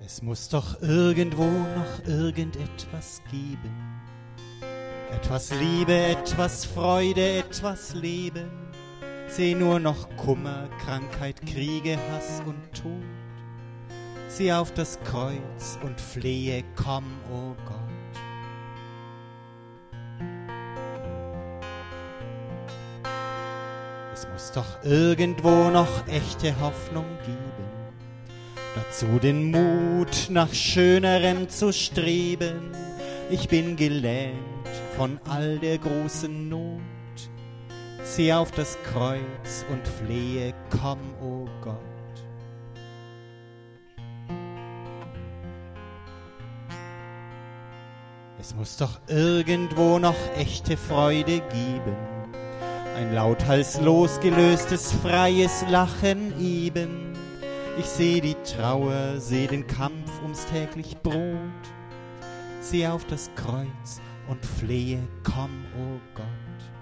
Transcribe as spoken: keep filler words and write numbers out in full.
Es muss doch irgendwo noch irgendetwas geben. Etwas Liebe, etwas Freude, etwas Leben. Seh nur noch Kummer, Krankheit, Kriege, Hass und Tod. Sieh auf das Kreuz und flehe, komm, o oh Gott. Es muss doch irgendwo noch echte Hoffnung geben. Dazu den Mut, nach Schönerem zu streben. Ich bin gelähmt von all der großen Not. Sieh auf das Kreuz und flehe, komm, o oh Gott. Es muss doch irgendwo noch echte Freude geben. Ein lauthals losgelöstes, freies Lachen eben. Ich seh die Trauer, seh den Kampf ums täglich Brot. Sieh auf das Kreuz und flehe, komm, o oh Gott.